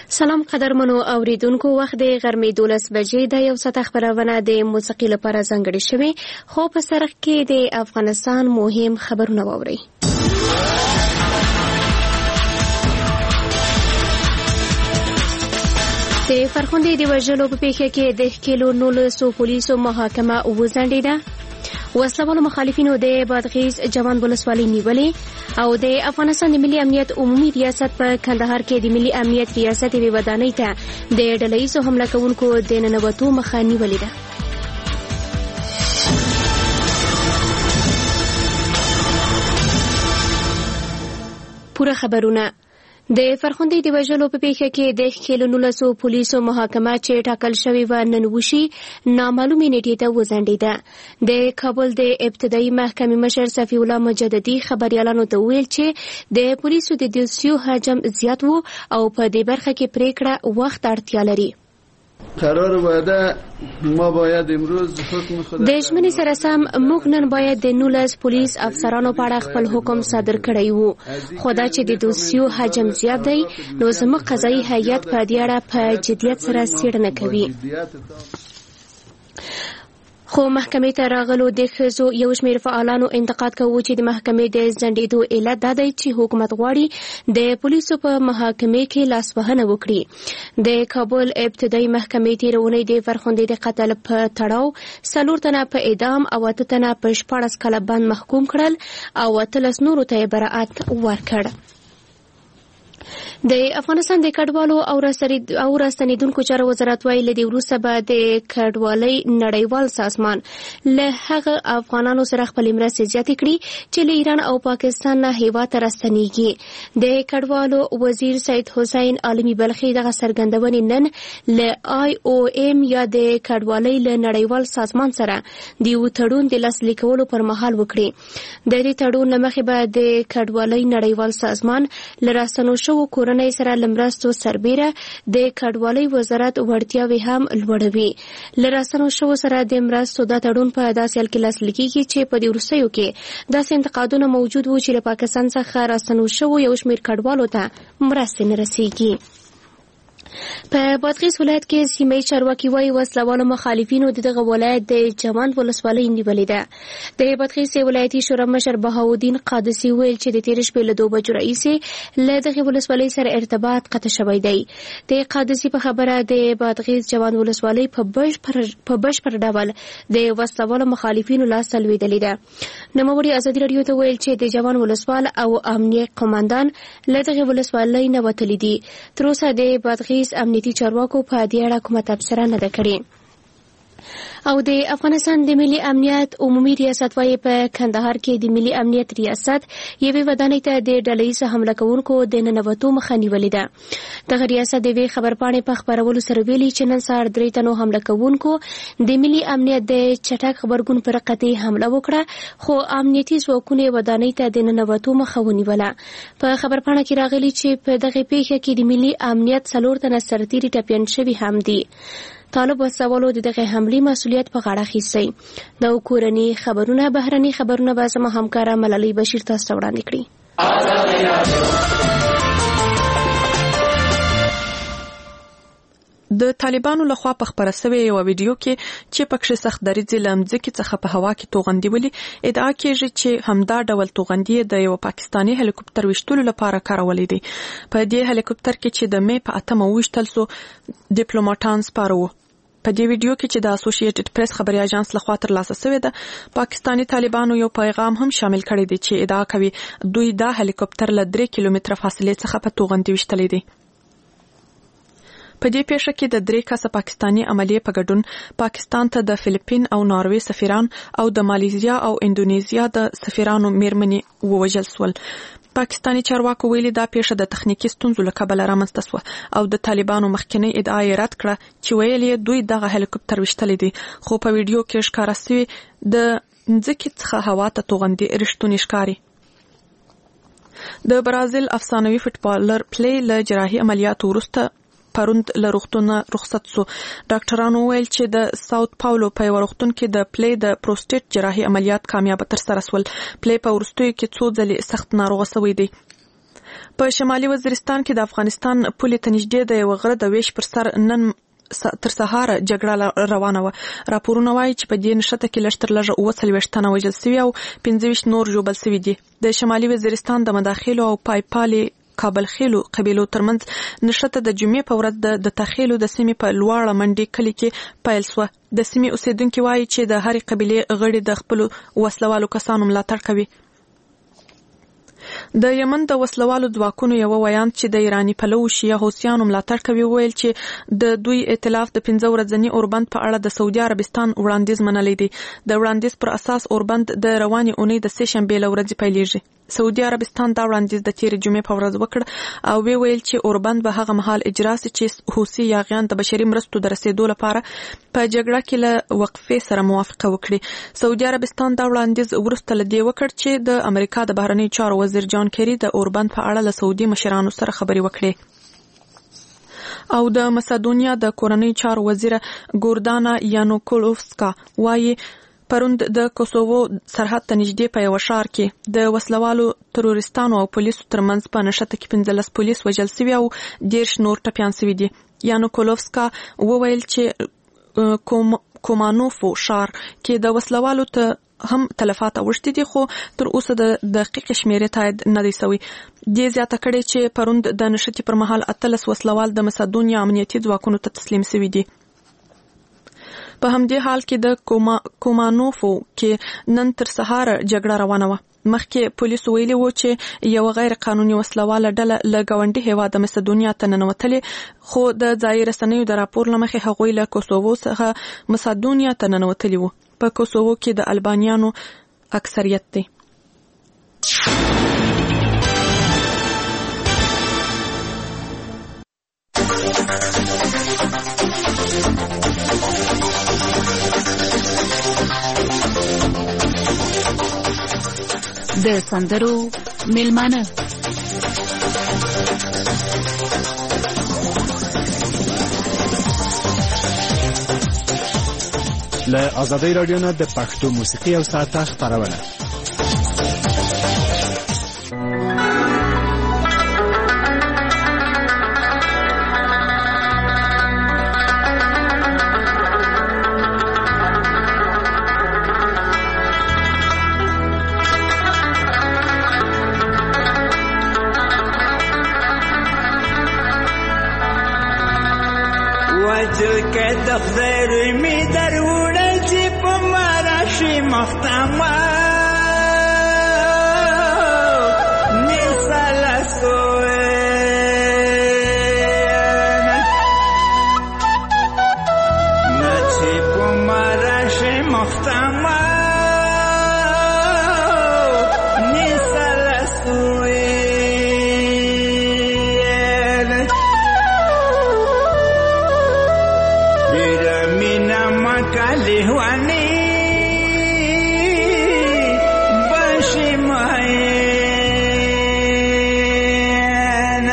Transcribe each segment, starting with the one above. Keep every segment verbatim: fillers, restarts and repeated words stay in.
سلام قدرمنو اوریدونکو، وخت د غرمې دولس بجې د یو ساعت خبرونه د موسیقي لپاره ځانګړې شوې، خو په سرخ کې د افغانستان مهم خبرونه واورئ. د فرخندې د وژلو په پیښه کې د کیلو نولسو پولیسو محاکمه وځنډېده. وسلوالو مخالفینو د بادغیس جوان ولسوالۍ نیولې او د افغانستان د ملي امنیت عمومي ریاست په کندهار کې د ملي امنیت ریاست یوې ودانۍ ته د ډلهییزو حمله کوونکو د ننوتو مخه نیولې ده. پوره خبرونه. د فرخندې د وژلو په پیښه کې د کیلو نولسو پولیسو محاکمه چې ټاکل شوې وه نن وشي نامعلومې نیټې ته وځنډېده. د کابل د ابتدایي محکمې مشر صفي الله مجددي خبریالانو ته وویل چې د پولیسو د دوسیو حجم زیات و او په دې برخه کې پریکړه وخت اړتیا لري. قرار واده ما باید امروز حکم خود د ژمنې سره سم موږ نن باید د نولس پولیس افسرانو په اړه خپل حکم صادر کړی وو، خو دا چې د دوسیو حجم زیات دی نو زموږ قضایي هیئت په دې اړه په جدیت سره څېړنه کوي. خو محکمې ته راغلو د ښځو یو شمېر فعالانو انتقاد کوي چې د محکمې د ځنډېدو علت دا دی چې حکومت غواړي د پولیسو په محاکمې کې لاسوهنه وکړي. د کابل ابتدایي محکمې تېره اونۍ د فرخندې د قتل په تړاو څلور تنه په اعدام او اته تنه په شپاړس کاله بند محکوم کړل او اتلس نورو ته یې براءت ورکړ. د افغانستان د کډوالو او راستنیدونکو چارو وزارت وایي له دې وروسته به د کډوالۍ نړیوال سازمان له هغه افغانانو سره خپلې مرستې زیاتې کړي چې له ایران او پاکستان نه هیواد ته راستنیږي. د کډوالو وزیر سید حسین عالمي بلخي دغه څرګندونې نن له آی او ایم یا د کډوالۍ له نړیوال سازمان سره د یو تړون د لاسلیک کولو پر مهال وکړي. د دې تړون له مخې به د کډوالۍ نړیوال سازمان له راستنو شوو کورنۍ سره لمرستو سربیره د کډوالۍ وزارت وړتیاوې هم لوړوي. له راستنو شوو سره د مرستو دا تړون په داسې حال کې لاسلیک کیږي چې په دې وروستیو کې داسې انتقادونه موجود وو چې له پاکستان څخه راستنو شوو یو شمېر کډوالو ته مرستې نه رسیږي. په بادغیس ولایت کې سیمه چارواکي وایي وسلوالو مخالفینو د دغه ولایت د جوان ولسوالۍ نیولې ده. د بادغیس ولایتي شورا مشر بهاودین قادسي ویل چې د تېرې شپې له دوه بجو راهیسې له دغې ولسوالۍ سره ارتباط قطع شوی دی. د قادسي په خبره د بادغیس جوان ولسوالۍ په بشپړ ډول د وسلوالو مخالفینو لاسته لوېدلې ده. نوموړي ازادي راډیو ته ویل چې د جوان ولسوال او امنیه قماندان له دغې ولسوالۍ نه وتلي دي. تر اوسه د بادغیس امنیتي چارواکو په دې اړه کومه تبصره نه ده کړې. او د افغانستان د ملي امنیت عمومي ریاست وایي په کندهار کې د ملي امنیت ریاست یوې ودانۍ ته د ډلهییزو حمله کوونکو د ننوتو مخه نیولې ده. دغه ریاست د یوې خبرپاڼې په خپرولو سره ویلي چې نن سهار درې تنو حمله کوونکو د ملي امنیت د چټک خبرګون پر قطعي حمله وکړه، خو امنیتي ځواکونو ودانۍ ته د ننوتو مخه ونیوله. په خبرپاڼه کې راغلي چې په دغه پیښه کې د ملي امنیت څلور تنه سرتیري ټپیان شوي هم دي. طالب وسوالو د دغه حملې مسؤلیت په غاړه اخیستی. دا کورني خبرونه بهرني خبرونه به زما همکاره ملالۍ بشیر تاسو ته وړاندې کړي. د طالبانو لخوا په خبره سوې یو ویډیو کې چې پکې سخت دریځ لمځکې څخه په هوا کې توغندي ولي ادعا کېږي چې همدا ډول توغندي د یو پاکستاني هلیکوپټر وشتلو لپاره کارولې دي. په دې هلیکوپټر کې چې د مې په اتمه وشتل سو ډیپلوماټان سپارو. په دې ویډیو کې چې د اسوسییټډ پریس خبري اژانس لخوا ترلاسه شوې ده پاکستاني طالبانو یو پیغام هم شامل کړی دی چې ادعا کوي دوی دا هلیکوپټر له درې کیلومتره فاصلې څخه په توغندي وشتلې دي. په دې پیښه کې د درې کسه پاکستاني عملیې په ګډون پاکستان ته د فلیپین او ناروې سفیران او د مالیزیا او اندونیزیا د سفیرانو میرمنې ووژل شول. پاکستاني چارواکو ویلي دا پیښه د تخنیکي ستونزو له کبله رامنځته شوه او د طالبانو مخکنی ادعا یې رد کړه چې ویل یې دوی دغه هلیکوپټر وشتلی دی، خو په ویډیو کې ښکاره شوي د ځمکې څخه هوا ته توغندي رښتونی ښکاري. د برازیل افسانوي فوټبالر پلی له جراحي عملیاتو وروسته پروند له روغتونه رخصت سو. ډاکټرانو ویل چې د ساوث پاولو په یو روغتون کې د پلی د پروستیټ جراحي عملیات کامیاب تر سره شول. پلی په وروستیو کې څو ځلې سخت ناروغه شوی دی. په شمالي وزیرستان کې د افغانستان پولې ته نږدې د یو غره د ویش پر سر نن تر سهار جګړه روانه وه. راپورونه وایي چې په دې نښته کې لږ تر لږه اووه څلوېښت تنه وژل سوي او پنځه ویشت نور ژوبل سوي دي. د شمالي وزیرستان د مداخلو او پایپالې کابل خیلو قبیلو ترمنځ نښته د جمعې په ورځ د تخیلو د سیمې په لوړه منډي کلي کې پیل سوه. د سیمې اوسیدونکي وایي چې د هرې قبیلې غړي د خپلو وسلوالو کسانو ملاتړ کوي. د یمن د وسلوالو ځواکونو یو ویاند چې د ایرانی پلو شیعه حوثیانو ملاتړ کوي ویل چې د دوی ائتلاف د پنځه ورځني اوربند په اړه د سعودي عربستان وړاندیز منلی دی. د وړاندیز پر اساس اوربند د رواني اونۍ د سه شنبې له ورځې پیلېږي. سعودي عربستان دا وړاندیز د تیرې جمعې په ورځ وکړ او وی ویل چې اوربند به هغه مهال اجرا سي چې حوثي یاغیان د بشري مرستو د رسیدو لپاره په جګړه کې له وقفې سره موافقه وکړي. سعودي عربستان دا وړاندیز وروسته له دې وکړ چې د امریکا د بهرنی چارو وزیر جان کیری د اوربند په اړه له سعودي مشرانو سره خبرې وکړي. او د مسدونیا د کورنۍ چارو وزیر ګوردانا یانوکولوفسکا وایي پروند د کوسوو سرحد ته نږدې په یو ښار کې د وسلوالو تروریستانو او پولیسو ترمنځ په نښته کې پنځلس پولیس وژل سوي او دېرش نور ټپیان سوي دي. یانوکولوفسکا وویل چې کوم کومانوفو ښار کې د وسلوالو ته هم تلفات اوښتي دي خو تر اوسه د دقیق شمیرې تایید نه دی سوی. دې زیاته کړې چې پروند د نښتې پر مهال اتلس وسلوال د مسدونیا امنیتي ځواکونو ته تسلیم سوي دي. په همدې حال کې د کوما کومانوفو کې نن تر سهار جګړه روانه وه. مخکې پولیسو ویلي وو چې یو غیر قانوني وسلواله ډله له ګاونډي هیواد مسدونیا ته ننوتلې خو د ځایي رسنیو د راپور له مخې هغوی له کوسوو څخه مسدونیا ته ننوتلي وو. په کوسوو کې د البانیانو اکثریت دی. د سندرو میلمانه له آزادۍ رادیو نه د پښتو موسیقي او ساعته خپرونه. د خدای روی می در وړل چې په ما راشي مختمه مثاله سویه نه چې په ما راشي مختمه مثاله سویه لهواني باشي معينة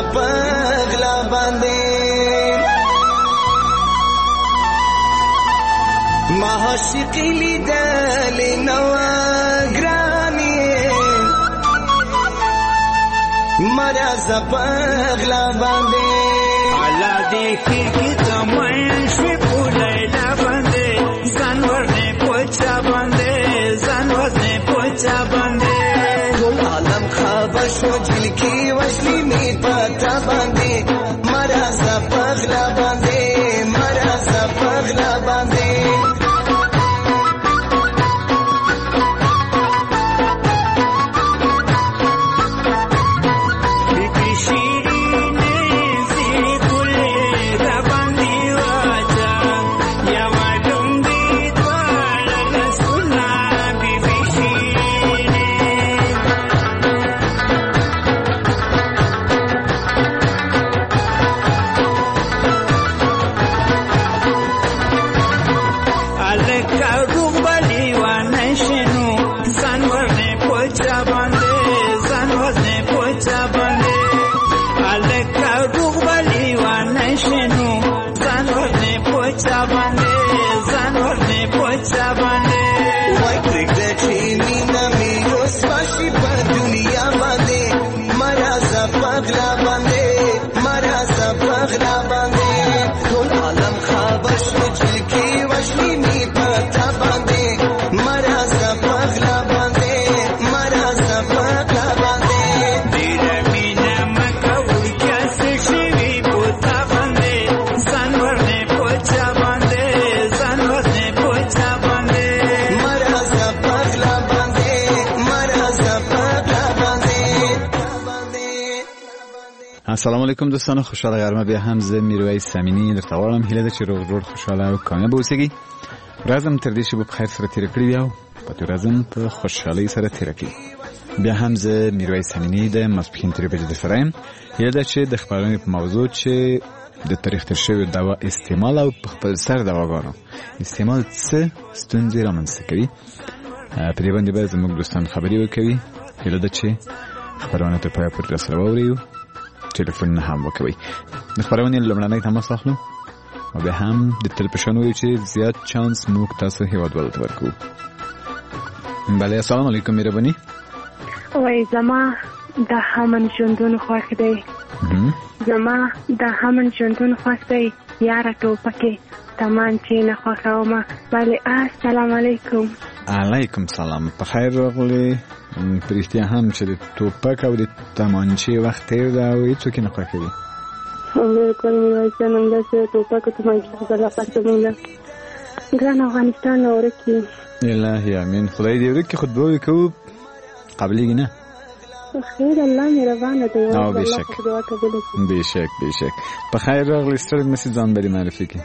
پغلا باندې ما عاشقی لیدلې نو ګرانې مرا ز پغلا باندې الا دې کې کې تمن شي پولیلا باندې ځان ورنه پوچا باندې ځان ورنه پوچا باندې ټول عالم خبر شو جل کې وشلي می پتا باندې مرا ز پغلا باندې مرا ز پغلا باندې السلام علیکم دوستان، خوشحال غرمه بیا هم زه میرویس سمینی در تواړم. هیله ده چې روغ جوړ خوشاله او کامیاب اوسئ. ورځم تر دې چې په خیر سره تیر کړی بیا په تور ورځم په خوشحالۍ سره تیر کړی. بیا هم زه میرویس سمینی د ماسپښین ترې بجې سره یم. هیله ده چې د خبرونې په موضوع چې د تاریخ تیر شوی دوا استعمال او په خپل سر دواګانو استعمال څه ستونزې رامنځته کوي، په دې باندې به زموږ دوستان خبرې وکوي. هیله ده چې خبرونه تر پایه پورې راسره واورئ. ټلیفون نه هم وکوي. د خبرونې لومړنۍ تماس اخلو او به هم د تلپشن وی چې زیات چانس موږ تاسو هیوادوالو ته ورکو. بله، السلام علیکم مهرباني. وای زما د همن ژوندون خوښ دی، زما د همن ژوندون خوښ دی، یاره ټوپکې تمان چې نه خوښومه. بله، السلام علیکم. علیکم سلام، په خیر راغلی. په رښتیا هم چې د ټوپک او د تمانچې وخت تیر ده او هېڅوک یې نه خوښوي. بالکل میرویس جان، همداسې ټوپک او تمانچې په لپاره زموږ د ګران افغانستان نه ورک کړي. الهي امین، خدای دې ورک کړي. خطبه وکړو قبلېږي نه؟ خیر، الله مهربانه دی. او بېشک بېشک بېشک. په خیر راغلی. ستړی مه سې، ځان به دې معرفي کړي.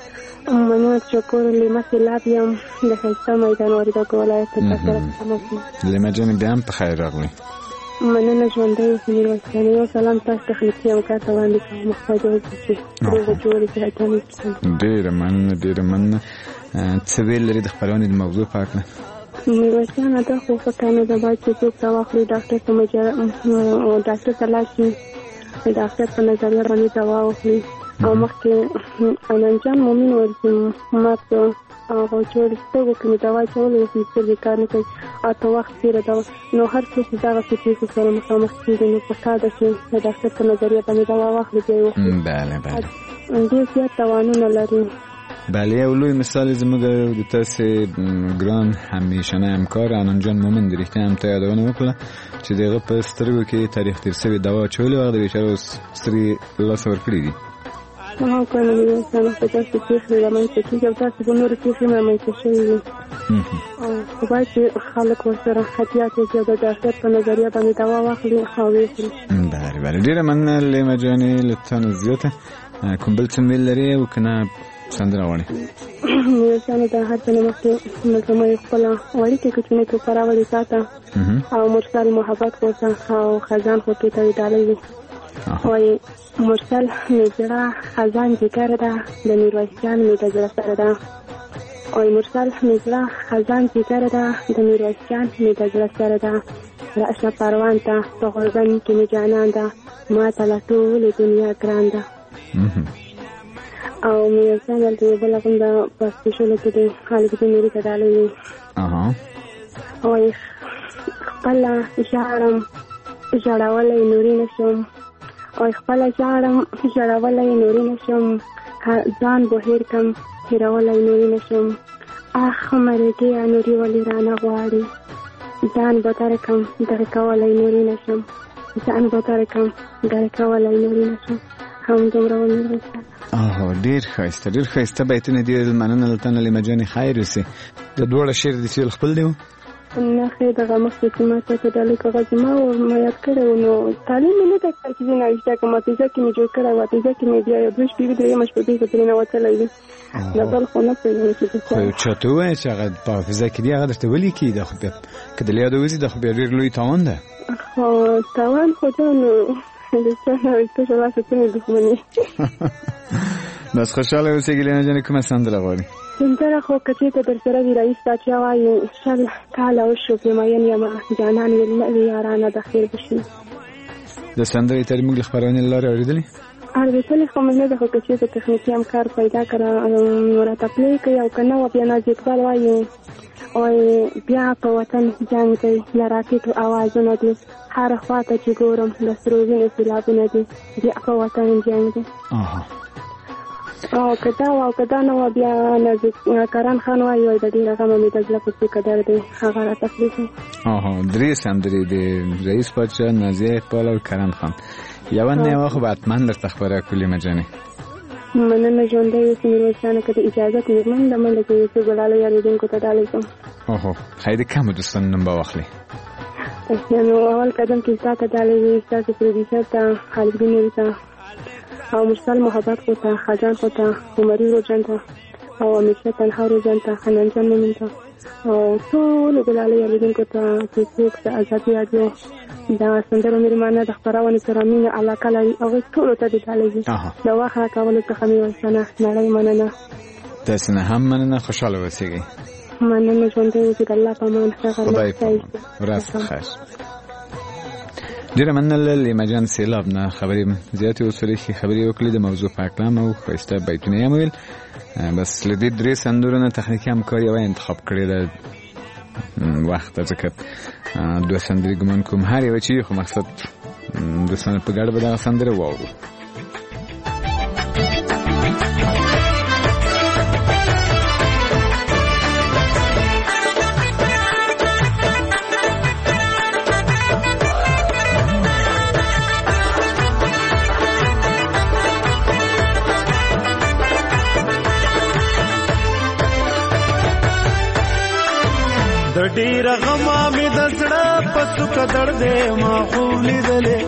منو چکور لیمه سیلاب یم د ښایسته میدان وردګ ولایت څخه. لیمه جانې بیا هم په خیر راغلی. مننه ژوندی اوسئ میرویس جان. یو سلام تاسو تخنیکي همکار ته وړاندې کوم. خدای دې وکړي چې روغ جوړ صحتمند اوسئ. ډېره مننه ډېره مننه. څه ویل لري د خپرونې د موضوع په هکله؟ میرویس جان، دا خو ښه کار نه ده. باید چې څوک دوا خوري ډاکټر ته ډاکټر ته لاړ شي، ډاکټر په نظریه باندې دوا وخوري او مخکې انجام مومن ویل چې ما په هغه جوړ سترګو کې مې دوا اچولې وه، سترګې کار نه کوي او ته وخت تېره ده. نو هر څوک چې دغسې پیښو سره مخامخ کېږي نو پکار ده چې د ډاکټر په نظریه باندې دوا واخلي، بیا یې وخوري. بله بله. ډېر زیات تاوانونه لري. بله، یو لوی مثال زموږ د تاسې ګران همیشنی همکار انان جان مومن د رښتیا هم ته یادونه وکړه چې د هغه په سترګو کې تاریخ تېر شوې دوا اچولې وه. هغه د بیچاره اوس سترګې له لاسه ورکړي دي. هغه کنه میرویس جان، په داسې پیښې رامنځته کېږي او داسې به نورې پیښې هم رامنځته شوې وي. خو باید چې خلک ورسره احتیاط وکړي او د ډاکټر په نظریه باندې دوا واخلي او ویې خوري. بله بله، ډېره مننه لیمه جانې له تا نه زیاته. کوم بل څه ویل لرې او که نه سندره غواړې؟ میرویس جان، د هر څه نه مخکې زما خپله اړیکې کوچنۍ توپه راولي تا ته او مرسل محبت کوته او خزان خو کې ته ډالۍ وي. وایي مرسل مې زړه خزان جګر ده، د میرویس جان مې د زړه سره ده. وایي مرسل مې زړه خزان جګر ده، د میرویس جان مې د زړه سره ده. راشه پروان ته په غورځن کې مې جانان ده، ما ته لا ټولې دنیا ګران ده. او مې ځان دلته یو بل هم د پښتو شولو کې د خالد بن نوري ته ډالۍ وي. او خپله ژاړم ژړولی نوري نه شم، او خپله ژاړم ژړولی نوري نه شم، ځان به هېر کړم هېرولی نوري نه شم. اخ مرګیا نوري ولې رانه غواړي، ځان به دره کړم دره کولی نوري نه شم، ځان به دره کړم دره کولی نوري نه شم. همدومره ومې اوه ډېر ښایسته ډېر ښایسته بیتونه دي. مننه له تا نلي مجانې خیر اوسې. د دواړه شعر دې چې خپل دی و؟ نه خیر دغه مخکې چې ما ته څه ډالۍ کاغذ ما ما یاد کړی و، نو تعلیم مې نه ده کړی چې زه نوشته کړم. حافظه کې مې جوړ کړی و، حافظه کې مې بیا یو دوه شپې درېیمه شپه بېرته ترې نوتلی وي. دا بل خو نه پوهېږم چې څه خو یو چاته ووایه چې هغه په حافظه کې دي هغه درته ولیکي. دا خو بیا که د له یاده وځي دا خو بیا ډېر لوی تاوان ده. خو تاوان خو ده نو د چا نه ویښته شه لاسه څه مې دښمني. بس خوشحاله اوسې ګیلانه جانې کومه سندره غواړې؟ سندره خو که چېرته در سره وي رئیس باچا وایي شل کاله وشو پرې مین یمه جانان ویل نه وي یارانه د خیر به شي. د سندرې ترې موږ له خپرونې له لارې اورېدلې؟ اورېدلې خو مې نه ده، خو که چېرته تخنیکي همکار پیدا کړه نو راته پلی کوي. او که نه وه بیا ناز اقبال وایي وایي بیا په وطن جنګ دی له راکېټو اوازونه دي، هره خوا ته چې ګورم د سرو وینو سېلابونه دي، بیا په وطن جنګ دی. او که دا و او که دا نه وه بیا نازک کرن خان وایي وایي د ډېره غمه مې د زړه په څو قدر دی هغه راته پلی کوي. درې سندرې د رئیس باچا، نازیه اقبال او کرن خان. یوه نه یوه خو به حتما درته خپره کړو مجانې. مننه ژوندی اوسې میرویس جانه. که د اجازت مېرمن د منډه کې یو څو ګلالۍ اورېدونکو ته ډالۍ کوم. اوهو خیر د کمو دوستانو نوم به واخلې. نو اول قدم کې ستا ته ډالۍ وي، ستاسو پروډیوسر ته خالد بن نوري ته او مرسل محبت خو ته، خاجان خو ته، عمري روجن ته او امیرشاه تنها روجن ته، حنان جان مومن ته او ټولو ګلالۍ اورېدونکو ته چې څوک د ازادي راډیو د سندرو مېرمنه د خپرونې سره مینه علاقه لري هغوی ټولو ته دې ډالۍ وي. د وخت راکولو څخه مې ویلسنه نړۍ مننه. داسې نه هم مننه. خوشحاله اوسېږئ. مننه ژوندی اوسې. د الله په امان. خدای په امان. ورځ خیر. ډېره مننه له لیمجان سیلاب نه خبرې زیاتې وسولې ښې خبرې وکړې د موضوع په هکله او ښایسته بیتونه یې هم ویل. بس له دې درې سندرو نه تخنیکي همکار یوه انتخاب کړې ده وخت ته، ځکه دوه سندرې ګمان کوم هر یوه چې خو مقصد دوستانو په ګډه به دغه سندره واورو. د ډېر غما مې د زړه په څوکه دردې ما خوب لیدلې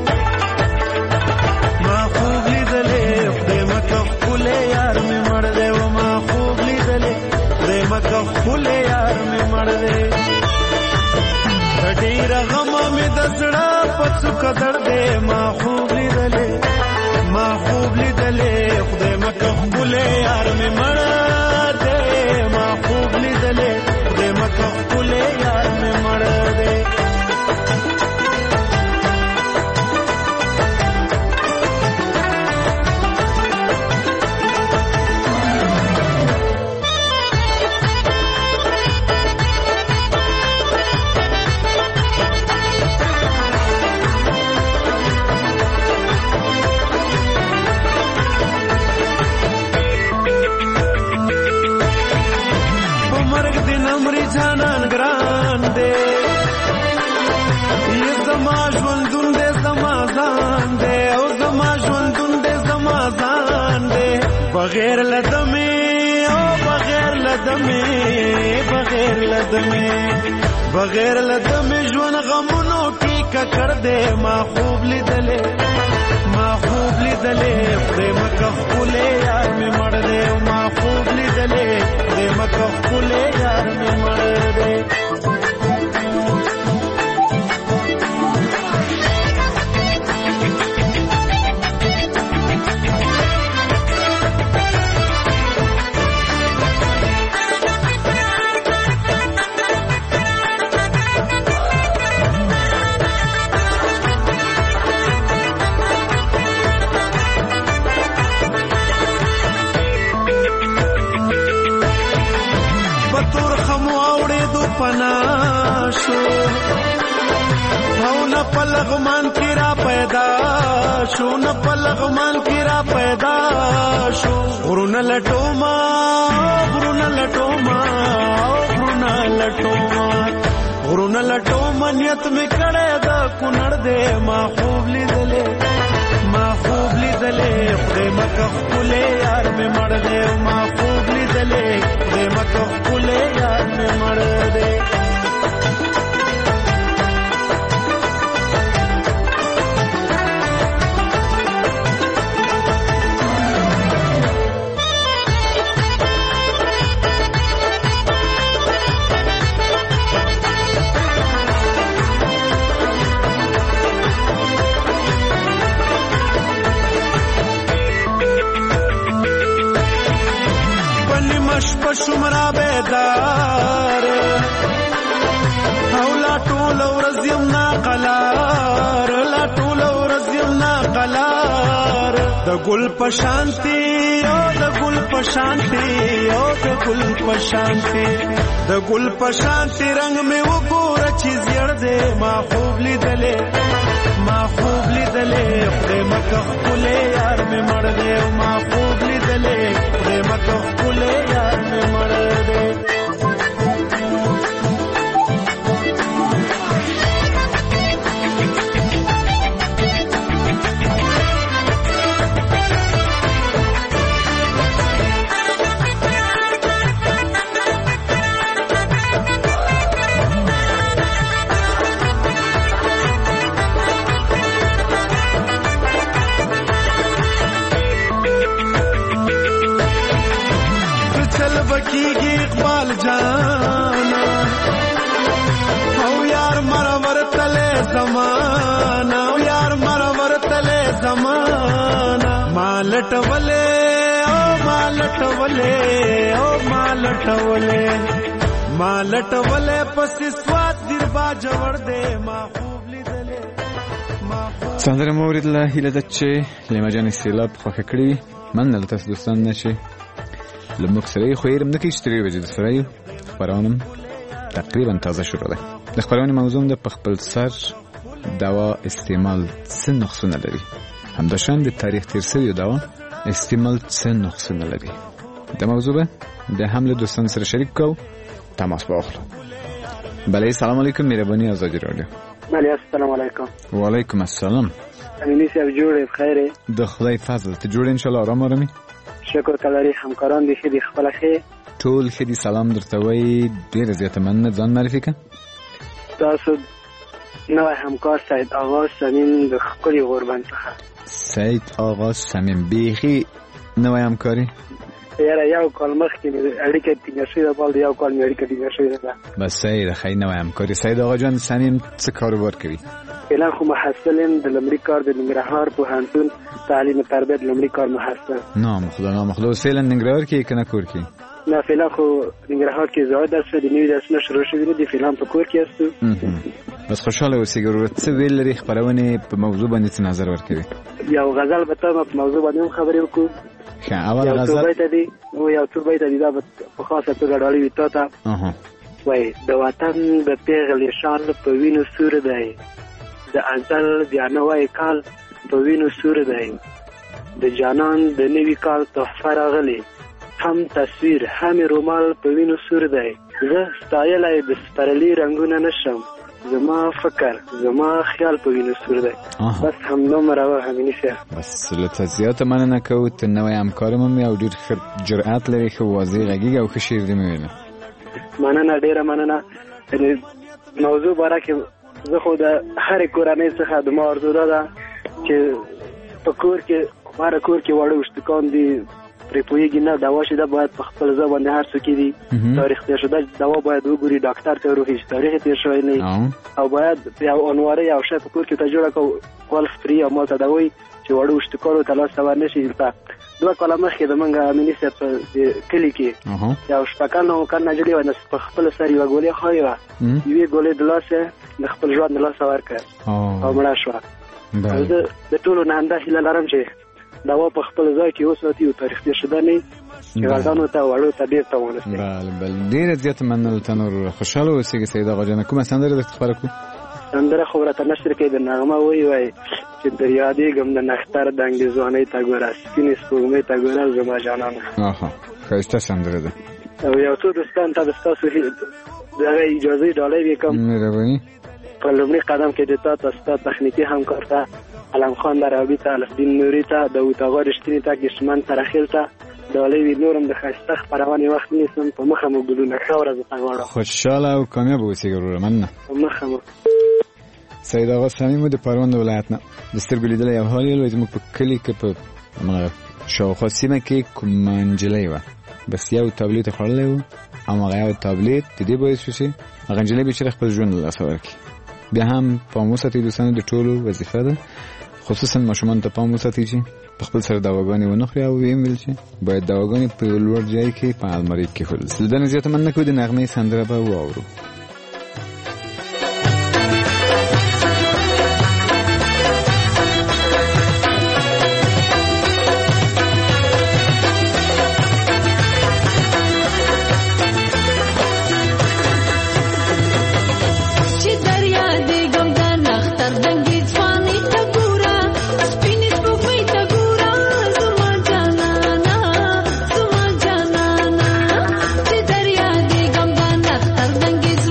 ما خوب لیدلې خدای مکه ښکلی یار مې مړ دی و ما خوب لیدلې خدای مکه ښکلی یار مې مړ دی. د ډېر غما مې د زړه په څوکه دردې ما خوب لیدلې ما خوب لیدلې خدای مکه ښکلی یار مې مړ دی ما خوب لیدلې خدای مکه ښکلی یار مې مړ دی. جانان ګران دی یې زما ژوندون دی زما ځان دی او زما ژوندون دی زما ځان دی بغیر له دمې او بغیر له دمې بغیر له دمې بغیر له دمې ژوند غمونو کې ککړ دی ما خوب لیدلې ما خوب لیدلې خدای مکه ښکلی یار مې مړ دی ما خوب لیدلې خدای مکه ښکلی یار مې مړ دی. پنا شو او نه پلغمان کی را پیدا شو نه پلغمان کی را پیدا شو غرونه لټوما غرونه لټوما غرونه لټوما غرونه لټوما نیت می کړه دا کونړ دې ما خوب لیدلې ما خوب لیدلې خدای مکه خپلې یار می مړ دې ما خوب لیدلې خدای مکه خپلې یار می مړ دې شمرا بیدار او لا ټول ورځ یم ناقلار لا ټول ورځ یم ناقلار د ګل په شانتي او د ګل په شانتي او د ګل په شانتي د ګل په شانتي رنگ مې وګوره چې زیړ دې ما خوب لیدلې ما خوب لیدلې خدای مکه خپلې یار مې مړ دې ما خوب لیدلې خدای مکه خپلې یار مې مړ دې بکیږي اقبال جانا او یار مرور تله زمانہ او یار مرور تله زمانہ مالټ ولې او مالټ ولې او مالټ ولې مالټ ولې پس سواد در با جوړ دې ما خوب لیدلې ما سندره مورید له هیله ده چې لمجان سیلاب خوښ کړی من نه تاسو دوستان نشي لمک سره خو یې رمنه کې شتري وجه سره خبرانم تقریبا تازه شروع ده د خبرونه موضوع د خپل سر دوا استعمال څه نقصونه لري همداشان د تاریخ تیر سوی دوا استعمال څه نقصونه لري د موضوع د حمله دوستان سره شریک کو تماس واخلو بله سلام علیکم مهربانی آزادی رادیو بله السلام علیکم و علیکم السلام امینی صاحب جوړ بخیر د خدای فضل ته جوړ ان شاء الله آرام آرامي شکر کلاری همکاران دي خدي خپل خې ټول خدي سلام درته وای ډیر زیاته مننه ځان معرفي کړه تاسو نو همکار سید آغا سمیم د خپل غربان څخه سید آغا سمیم بیخي نو همکاري یاره یو کال مخکې اړیکه ټینګه شوې ده بل یو کال مې اړیکه ټینګه شوې ده بس سید خیر نو همکاري سید آغا جان سمیم څه کاروبار کوي فعلا خو محصلین د لمړي کار د ننګرهار پوهنتون تعلیم و تربیت لمړي کار محصل نام خدا نام خدا فعلا ننګرهار کې کنه کور کې نه فعلا خو ننګرهار کې زړه درس د نوې درسونه شروع شوي دي فعلا په کور کې استو بس خوشاله اوسئ ګورو څه ویل لري خبرونه په موضوع باندې څه نظر ورکړي یو غزل به تاسو په موضوع باندې خبرې وکړو ښه اول غزل یو څه دی او یو څه به دی دا په خاصه توګه ډالۍ وي تاسو اها وای د وطن د پیغلې شان په وینو سور دی د ازل بیا نوای کال په وینو سور دی د جانان د نوی کال تحفه راغلی هم تصویر هم رومال په وینو سور دی زه ستایلی د سپرلي رنګونه نشم زما فکر زما خیال په وینو سور دی بس هم نومره وه همیني صاحب بس له زیاته مننه کوو ته نوی همکارم هم یو ډېر ښه جرأت لري ښه واضح غږیږي او ښه شعر دې مې ویلی مننه ډېره مننه موضوع باره کې زه خو د هرې کورنۍ څخه د ما ارزو دا ده چې په کور کې هر کور کې واړه وشتکان دي پرې پوهېږي نه دوا شي دا باید په خپل ځای باندې هر څه کې دي تاریخ تېر شده دوا باید وګوري ډاکټر ته وروښي چې تاریخ یې تېر شوی نه او باید یو انواره یو شی په کور کې ته جوړه کړو قلف پرې او مالته دوی چې واړه وشتکانو ته لاس ته ورنشي دلته دوه کاله مخکې د موږ امیني صاحب په کلي کې یو شپږ کاله نوکر نجلۍ وه په خپل سر یوه ګولۍ ښایي وه یوې ګولۍ د لاسه د خپل ژوند د لاسه ورکړه او مړه شوه زه د ټولو نه همدا هیله لرم چې دوا په خپل ځای کې وساتي او تاریخ تېر شده نه چې غلطانو ته وړو ته ډیر ته ورسېږي. بله بله ډیره زیاته مننه ته نور خوشاله اوسئ سید آقا جان. کومه سندره درته خپاره کړو؟ سندره خو راته نشر کې د نغمه وی وای چې د یادېږم د نختر د انګریزوانۍ ته ګوره سپینې سپوږمۍ ته ګوره زما جانانه. آها ښایسته سندره ده. او یو څو دوستان ته د ستاسو دغه اجازه ډالۍ وکړم. مهرباني. په لومړي قدم کې د تا ته ستا تخنیکي همکار ته علم خان درابي ته الفدین نوري ته داود آغا رښتیني ته ګشمن ترخیل ته ډالۍ وي. نورم د ښایسته خپرونې وخت نیسم. په مخه مو ګلونه ښه ورځ ته غواړم. خوشحاله او کامیاب اوسئ وروره. مننه. په مخه مو. سید آقا صمیم د پروان ولایت نه د سترګو لیدلی یو حال یې زموږ په کلي کې په شاوخوا سیمه کې کومه نجلۍ وه بس یو تابلیت یې خوړلی و. هماغه یو تابلیت د دې باعث شو چې هغه نجلۍ بېچاره خپل ژوند له لاسه ورکړي. بیا هم پام وساتئ دوستانو، د ټولو وظیفه ده خصوصا ماشومانو ته پام وساتئ چې په خپل سره دواګانې ونه خوري او ویم ویل چې باید دواګانې په لوړ ځای کې په المارۍ کې کېښودل سي. له دې نه زیاته مننه کوو. د نغمې سندره به واورو. Is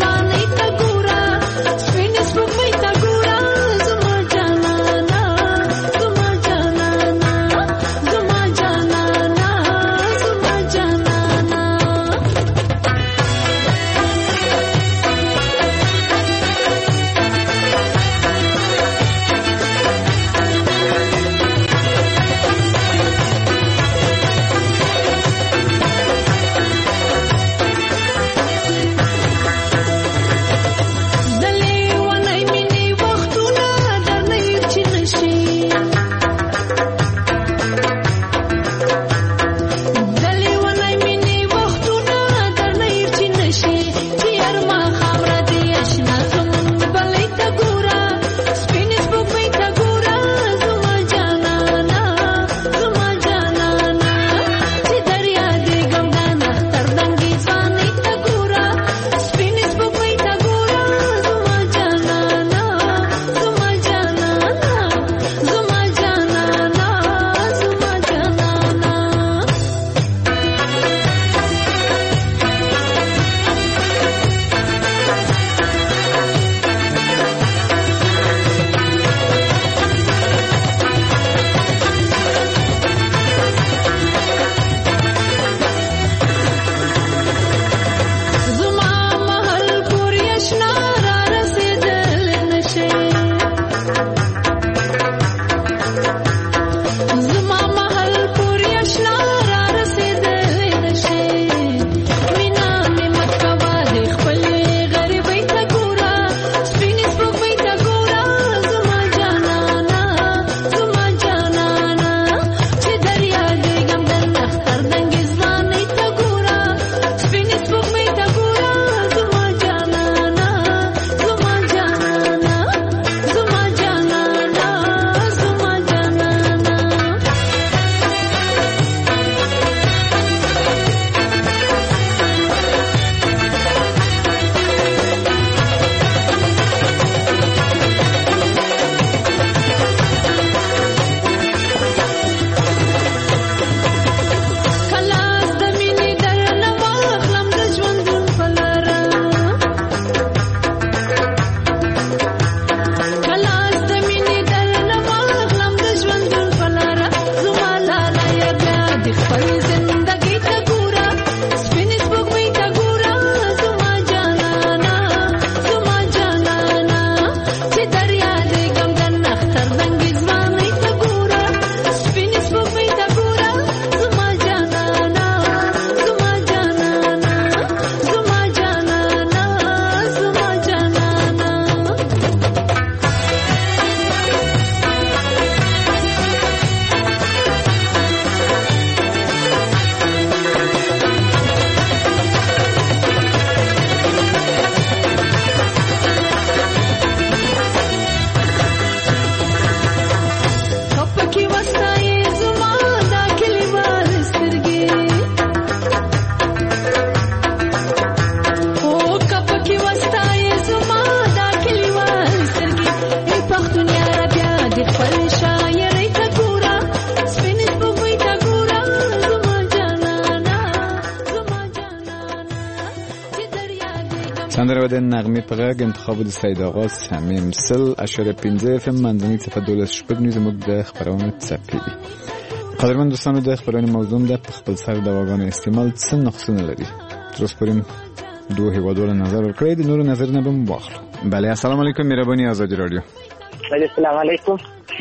سندره د نغمې په غږ انتخاب د سید آغا صمیم سل اشاره پنځه اف ام منځنۍ صفحه دولس شپږ نیو زموږ د خبرونو څپې دي. قدرمن دوستانو د خبرونې موضوع ده په خپل سر دواګانو استعمال څه نقصونه لري. تر اوسه پورې دوه هیوادونو نظر ورکړی د نورو نظرونه به مو واخلو. بله السلام علیکم مهرباني آزادي رادیو. السلام علیکم.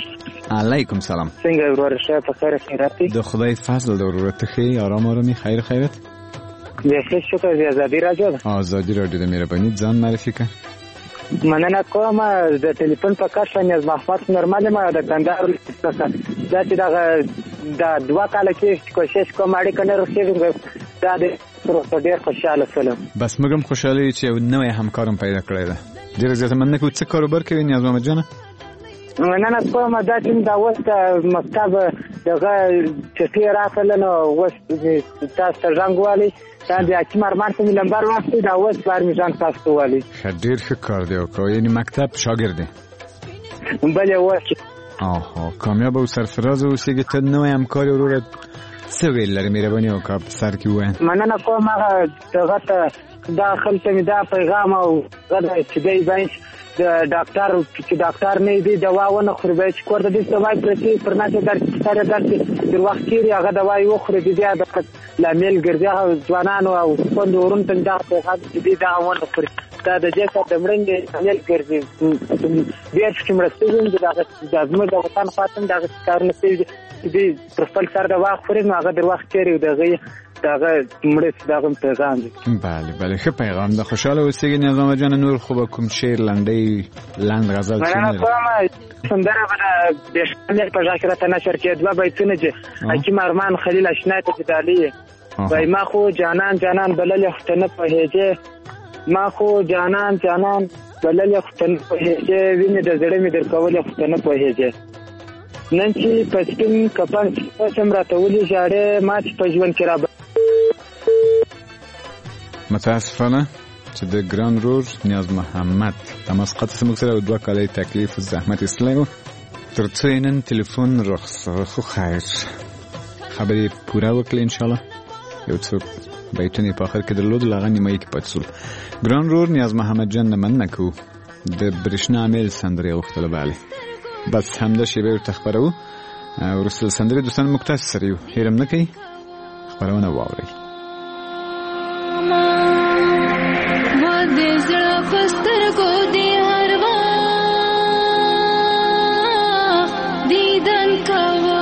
علیکم سلام. څنګه ورور شه په خیر خیرات د خدای فضل د ورورت خیر آرام آرامي خیر خیرت. بخیر شکر د آزادي رادیو ده. آزادي رادیو د مهرباني ځان معرفي کړه. مننه کوم د ټلیفون په کار شنه از محمد نورمال ما د کندهار څخه دا چې دا د دوا کال کې کوشش کوم اړیکه نه رسېږم دا د تر ډیر خوشاله سلام. بس موږ خوشاله چې یو نوې همکارم پیدا کړی ده. ډیر زیات مننه کوم څه کاروبار کوي نیاز محمد جان؟ مننه کوم دا چې دا وخت مکتب دغه چې راغله نو وست تاسو ته ځنګوالي دا د حکیم ارمان په لمبر وخت دا اوس بار میزان تاسو والی ډیر ښه کار دی او کو یعنی مکتب شاګرد دی بلې وخت آها کامیاب او سرفراز اوسېږي ته نوې همکاري وروره څه ویل لري مهرباني وکړه په سر کې ووایه. مننه کوم هغه دغه ته دا خلک مې دا پیغام او غدا چې دی باندې د ډاکټر چې ډاکټر نه دی دوا ونه خوري به چې کور د دې دواي پرتی پر نه در سره درته د وخت کې هغه دواي وخوري د بیا د لامل ګرځي ځوانانو او پوند ورون ته دا په حد دې دا ونه خوري دا د دې څخه د مړنګ لامل ګرځي بیا چې مرستې دي دا د زموږ د وطن خاطر دا کارونه کوي چې پر خپل سر د وخت خوري نو هغه د وخت کې دغه داغه مړ داغه پیغام دی. بله بله ښه پیغام ده. خوشاله اوسېږئ نظام جان. نور خو به کوم شعر لنډۍ لنډ غزل څه نه لري؟ سندره به د بېشمېر په ژغ کې راته نشر کېد دوه بیتونه چې حکیم ارمان خلیل اشنا ته فدالي وایي ما خو جانان جانان بللې خو ته نه پوهېږې ما خو جانان جانان بللې خو ته نه پوهېږې وینې د زړه مې درکولې خو ته نه پوهېږې نن چې په سپین کفن اوسم راته ولې ژاړې ما چې په ژوند کې را متاسفانه چې د ګران رور نیاز محمد تماس قطع سمک سره دوه کاله تکلیف و زحمت اسلام تر څو نن تلیفون رخصت خو خیر خبرې پوره وکړه ان شاء الله یو څو بیتونه په اخر کې درلود لاغه نیمه کې پاتسول. ګران رور نیاز محمد جان من نکو د برښنا عامل سندري غوښتل باله بس همدا شی به تخبرو ورسل سندري دوستان مختص سره یو هیرم نه کوي خبرونه واوري. د زړه پستر کو دی هر وخت دیدن کوا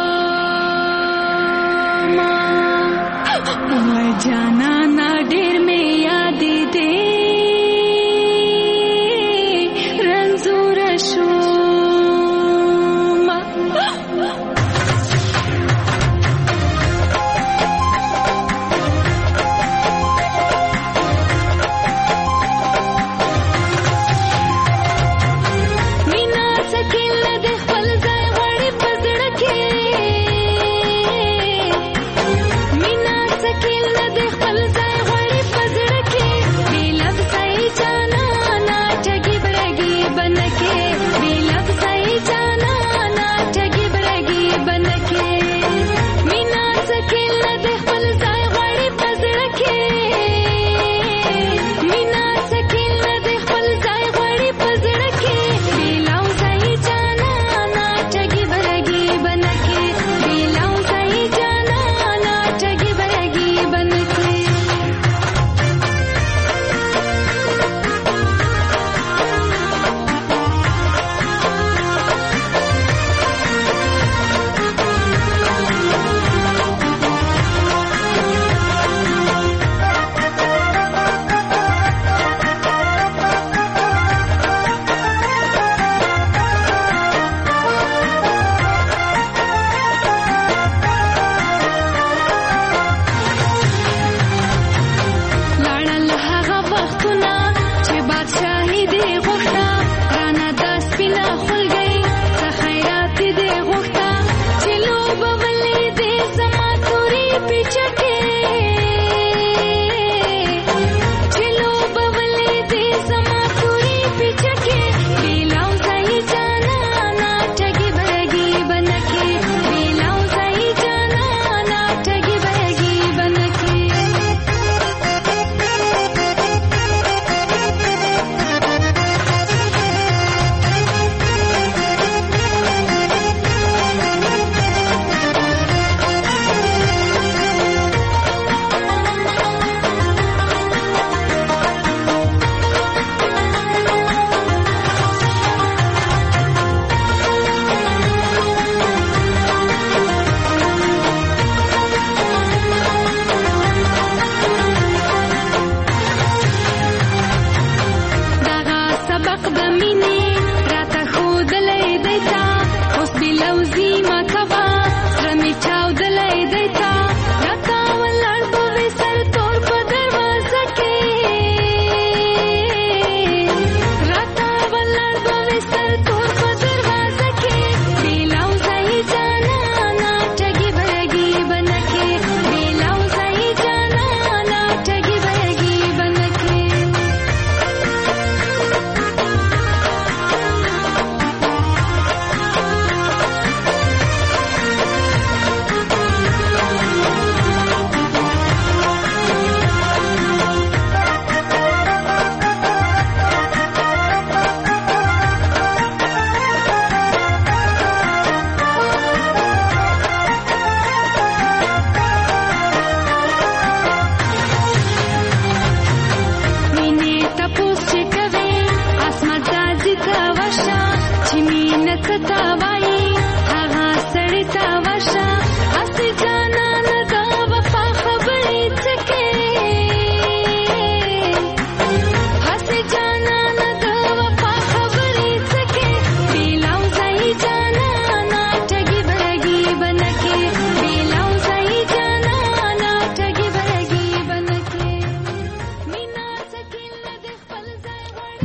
ما وای جانا نا ډیر می یاد دې رنزور شو Falsa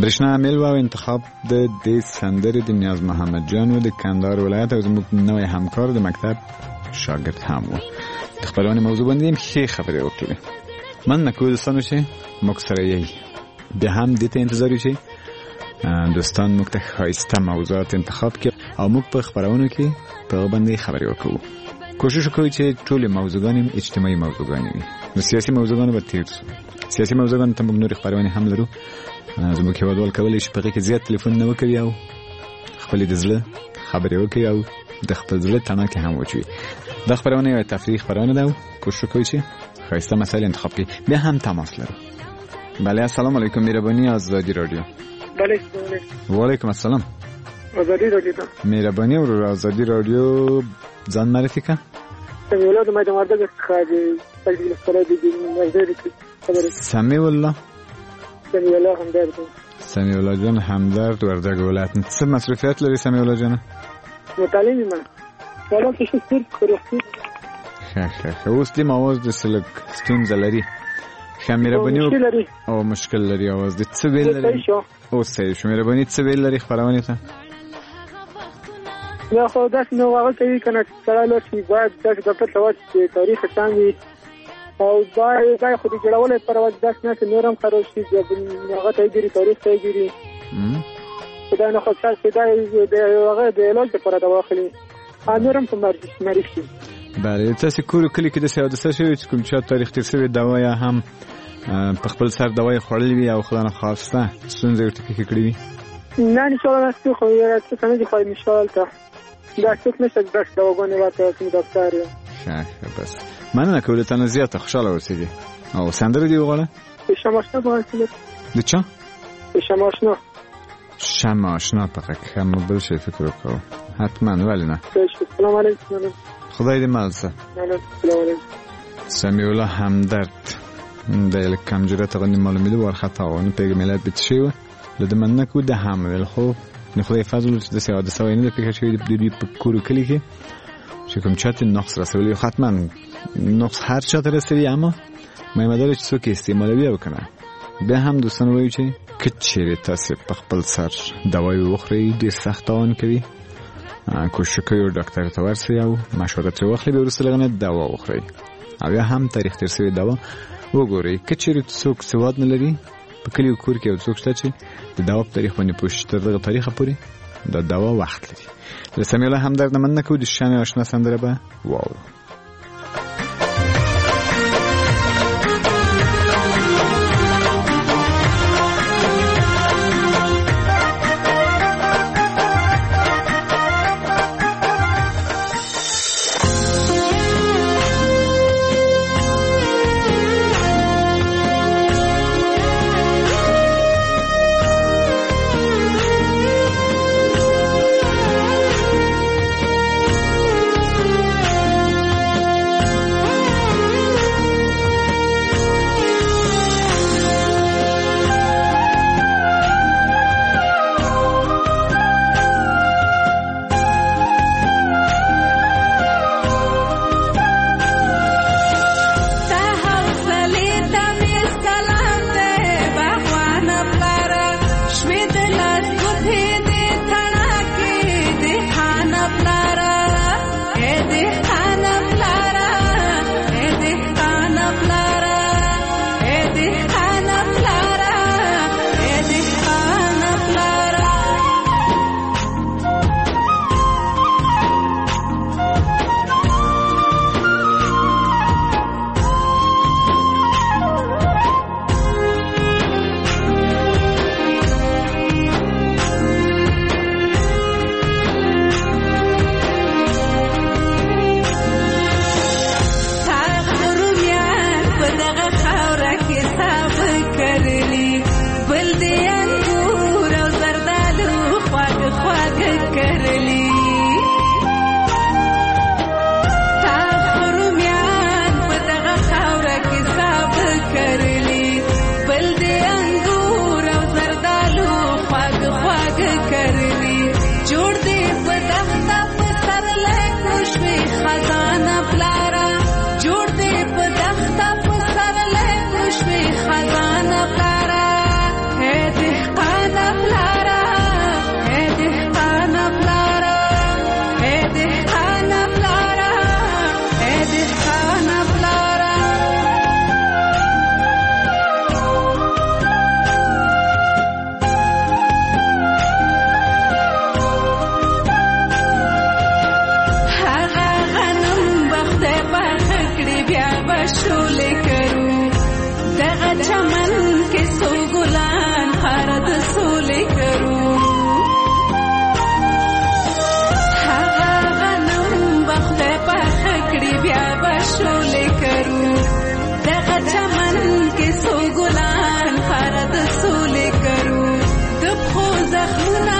ورزشنا عامل و انتخاب د دې سندرې د نیاز محمد جان و د کندهار ولایت او زموږ نوې همکار د مکتب شاګرد هم و. د خپلوانې موضوع باندې ښه خبرې وکړې. من نکو دوستانو چې موږ سره یې بیا هم دې ته انتظار یو چې دوستان موږ ته ښایسته موضوعات انتخاب کړي او موږ په خبرونو کې په باندې خبرې وکړو. کوشش وکړو چې ټول موضوعات اجتماعي موضوعات وي. نو سیاسي موضوعات به تیر شي. سیاسي موضوعات ته موږ نور خبرونه هم لرو. زموږ هیوادوال کولی شي په هغې کې زیات تلیفون نه وکړي او خپلې د زړه خبرې وکړي او د خپل زړه تڼاکې هم وچوي. دا خبرونه یوه تفریحي خبرونه ده او کوشش وکړئ چې ښایسته مسایل انتخاب کړي. بیا هم تماس لرو. بله السلام علیکم. مهرباني آزادی رادیو. بله وعلیکم السلام. آزادی رادیو ته مهرباني ورور آزادی رادیو ځان معرفي کړه. سمیع الله د میدان وردګ څخه د تجلیل سره د نظر خبرې. سمیع الله سمیع الله همدرد. سمیع الله جان همدرد وردګ ولایت. څه مصروفیت لري سمیع الله جان؟ مطالعه مې سلام کې شکر کړو. ښه ښه ښه اوس دې اواز د سلک ستونزه لري. ښه مهرباني او مشکل لري اواز دې څه ویل لري؟ اوس صحیح شو. مهرباني څه ویل لري خبرونه ته؟ یا خو داسې نو هغه کوي که نه چې سړی لاړ شي باید داسې ډاکټر ته وایي چې تاریخ یې سم وي او باید دا خو د جوړولو لپاره وایي داسې نه چې نور هم خراب شي هغه ته یې ګوري تاریخ ته یې ګوري خدای نه خواستل چې دا د هغه د علاج لپاره دوا اخلي نور هم په مریض شي. بله تاسې کور و کلي کې داسې حادثه شوې چې کوم چا تاریخ تېر شوې دوا یا هم په خپل سر دوا یې خوړلې وي او خدای نخواسته ستونزه یې ورته پېښې کړې وي؟ نه انشاءالله داسې خو یې څه نه دي خو انشاءالله دا څوک نشته چې داسې دواګانې راته کوم ډاکټر یم. ښه ښه بس مننه کوو له تا نه زیاته خوشحاله اوسېږي. او سندره دې وغواړه؟ د شمع اشنا په غږ د چا؟ د شمع اشنا. شمع اشنا په غږ ښه موږ بل شی فکر وکړو. حتما ولې نه. سلام علیکم. خدای دې مل شه. سلام علیکم. سمیع الله همدرد د لږ کمجرته غوندې معلومېده وارخطا و نه پوهېږم علت به څه شی وه له ده مننه کوو ده هم ویل خو د خدای فضل چې داسې حادثه وایي نه ده پېښه شوې د دوی په کور و کلي کې چې کوم چا ته نقص رسولی حتما نقص هر چا ته رسوي اما مهمه دا ده چې څوک یې استعمالوي او که نه. بیا هم دوستان وایو چې که چېرې تاسې په خپل سر دوایي وخورئ ډېر سخت تاوان کوي کوشش کوئ ډاکټر ته ورسئ او مشوره ترې واخلئ بیا وروسته له هغه نه دوا وخورئ او یا هم تاریخ تېر شوې دوا وګورئ. که چېرې څوک سواد نه لري په کلي او کور کې یو څوک شته چې د دوا په تاریخ باندې پوه شي تر دغه تاریخه پورې دا دوا وخت لري. له سمیع الله همدرد نه مننه کوو. د شمع اشنا سندره به واورو. شولې کرو دغه چمن کې سو ګلان هر د سولې کرو هغه غنم بخته پخ کړي بیا به شولې کرو دغه چمن کې سو ګلان هر د سولې کرو د خو زخمونه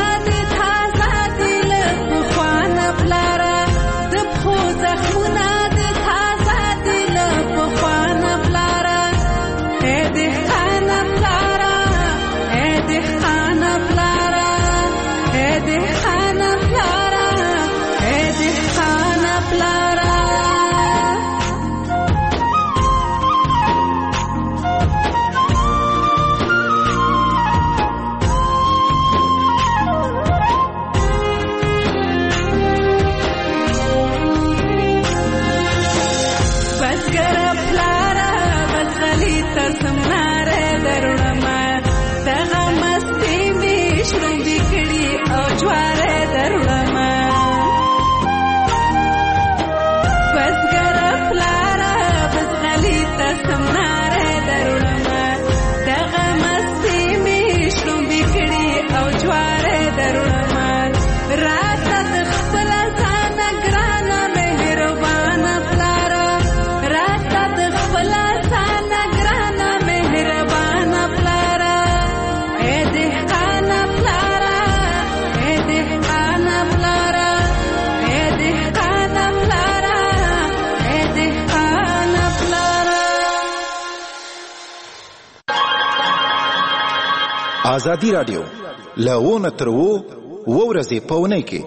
آزادی رادیو لونه تر وو ورځې پونه کې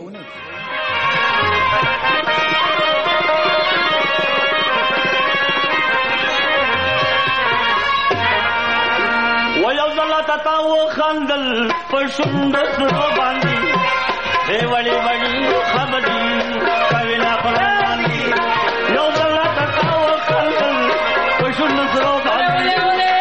ویو زلتا تاو خندل پشند سرو باندې دی وړي وړي خبرې کوي نه پرانی یو زلتا تاو خندل پشند سرو باندې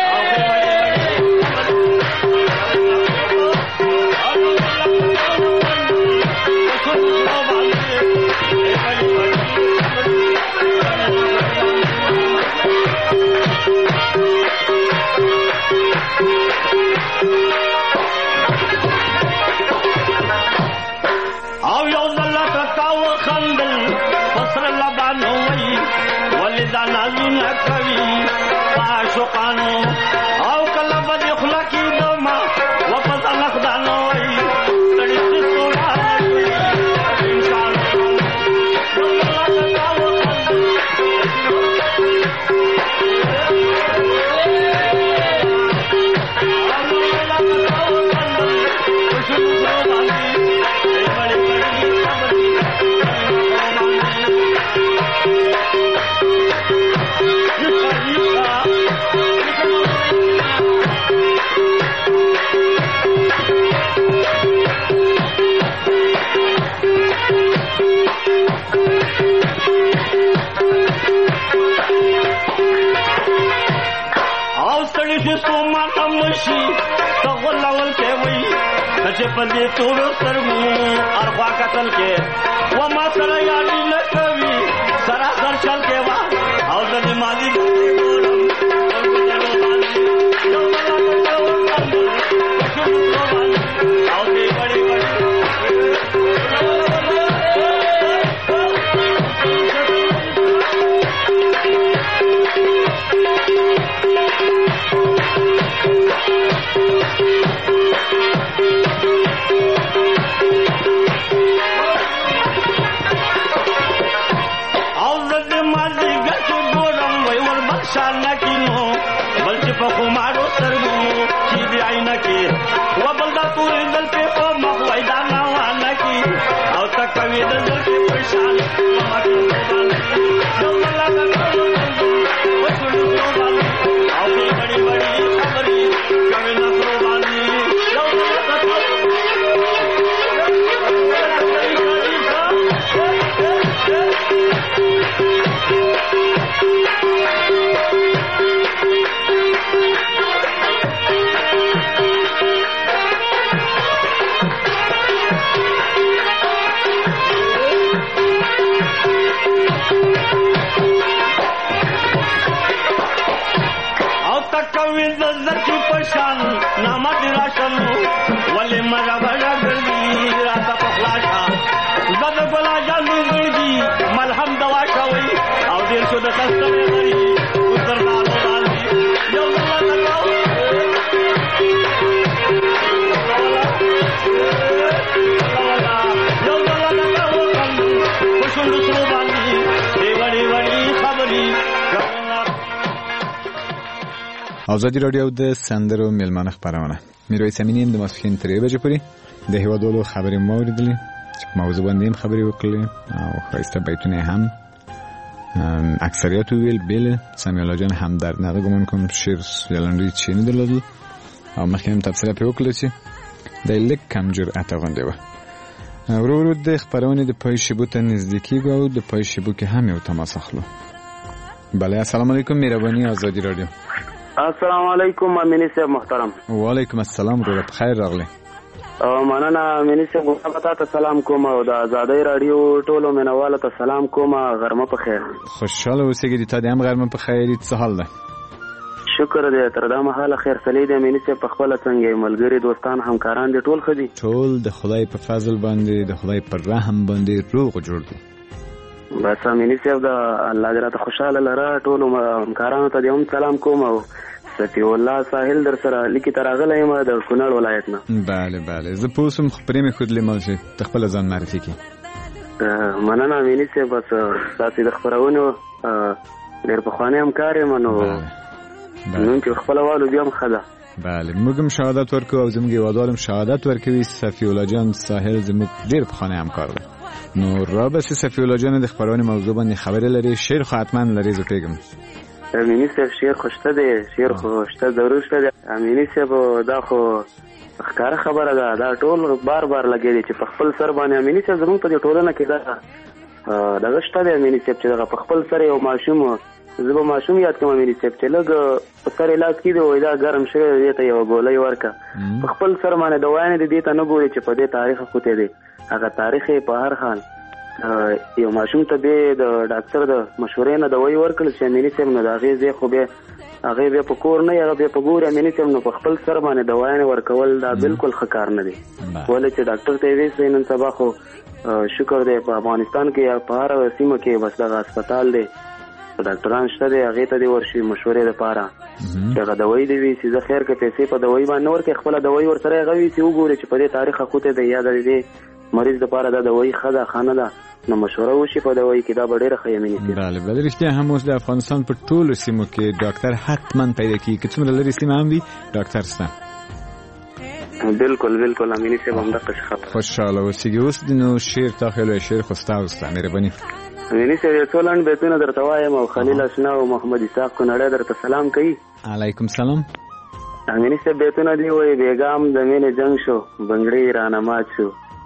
او یو زلتا تاو خندل فسر لبانو وی ولدا نازونه کوي عاشقانو او کله بده خلقی دوما واپس نخدانو وی تړي سوړا انسان یو زلتا تاو مشي تغول اول کې وي چې په دې تور سرمو اروا قتل کې و ما سره یادي لکوي سراسر چل کې وا او د ماضي ګورم او دې بڑی بڑی پخمارو سرمو کی دی آئینا کی و بلدا پوری دل پہ او مخوائی دانا وانا کی او تک کوی دل پہ پرشان ماما کی زبان جو اللہ کا کرو و چھوڑو زبانی او بھی بڑی بڑی خبری کوی نصرو بانی جو اللہ کا کرو کوي د زکی پشان نامه دی راشن ولې مګه بڑا ګرځي راته پخلاشه زد ګلا جانو ګرځي ملهم دوا شوي او دې شو د خسته لري وزردار راځي یو الله تکاو یو الله تکاو خوشو سرو باندې دی وړي وړي خبري ازادي رادیو د سندرو میلمانه خبرونه میرویس امینی د ماسپښین ترې بجې پورې د هیوادولو خبرې مو اوریدلې چې موضوع باندې هم خبرې وکړلې او خاصه بیتونه هم اکثریت ویل بل سمیالا جان هم در نه ګمون کوم شیر یلندوی چینی درلودل او مخکې هم تفسیر په وکړل چې د لیک کم جرأت غونډه و ورو ورو د خبرونه د پای شبو ته نزدیکی او د پای شبو کې هم یو تماس اخلو بله السلام علیکم مهربانی آزادی رادیو السلام علیکم امینی صاحب محترم وعلیکم السلام ورو بخیر راغلی مننه امینی صاحب غوښتل ته سلام کوم او د آزادی رادیو ټولو مینوالو ته سلام کوم غرمه په خیر خوشاله اوسئ د تا د هم غرمه په خیر څه حال ده شکر دې تر دا مهاله خیر سلی دې امینی صاحب په خپل څنګه ملګری دوستان همکاران دې ټول خدي ټول د خدای په فضل باندې د خدای په رحم باندې روغ جوړ دي بس امینی صاحب دا الله دې راته خوشاله لره ټول همکارانو ته دې هم سلام کوم او سفی الله ساحل در سره لیکي تراغله یم د کونړ ولایت نه bale bale زه پوسم خبرې مې خود لمل شي تخپل ځان معرفي کی مننه امینی صاحب بس تاسو د خبرونو ډېر په خوانه همکار یم نو نن چې خپل والو بیا مخده bale موږ هم شهادت ورکو او زموږ یوادارم شهادت ورکوي سفی الله جان ساحل زموږ ډېر په خوانه همکار دی نو را بس سفی الله جان د خبرونو موضوع باندې خبرې لري شیر خو حتما لري زه پیګم امینی صاحب شیر خوشته دی شیر خوشته ضرور شته دی امینی صاحب دا خو ښکاره خبره ده دا ټول بار بار لګی دی چې په خپل سر باندې امینی صاحب زموږ په دې ټولنه کې دا دغه شته دی امینی صاحب چې دغه په خپل سر یو ماشوم زه به ماشوم یاد کوم امینی صاحب چې لږ په سر علاج کړي وای دا ګرم شوی دی ته یو ګولۍ ورکه په خپل سر باندې دوايانې د دې ته نه ګوري چې په دې تاریخ کوته دی هغه تاریخ په هر حال یو ماشوم ته به د ډاکټر د مشورې نه دوايي ورکړل چې امینی صاحب نه دا غي زه خو به هغه به په کور نه هغه به په ګور امینی صاحب نو په خپل سر باندې دوايانې ورکول دا بالکل ښه کار نه دی ولې چې ډاکټر ته وی سي نن سبا خو شکر دی په افغانستان کې په هر سیمه کې بس دا هسپتال دی ډاکټران شته دی هغه ته دی ورشي مشورې لپاره دغه دوايي دی وی چې زه خیر کې پیسې په دوايي باندې ورکې خپل دوايي ورسره غوي چې وګوري چې په دې تاریخ کوته دی یاد دی مریض د پاره دا دوايي خدا خانه ده نو مشوره وشي په دوايي کې دا ډېره ښه یمني دي bale bale رښتیا هم اوس د افغانستان په ټولو سیمو کې ډاکټر حتما پیدا کیږي که څومره لري سیمه هم وي ډاکټر شته بالکل بالکل امینی صاحب هم دغه خبره خوشاله اوسئ اوس د نو شیر تاخلو شیر خو تاسو ته مهرباني امینی صاحب ټولن بیتونه درته وایم او خلیل اسنا او محمد اسحاق کونړی درته سلام کوي علیکم سلام امینی صاحب بیتونه دی وای بیګام د مینې جنگ شو بنگړی رانمات شو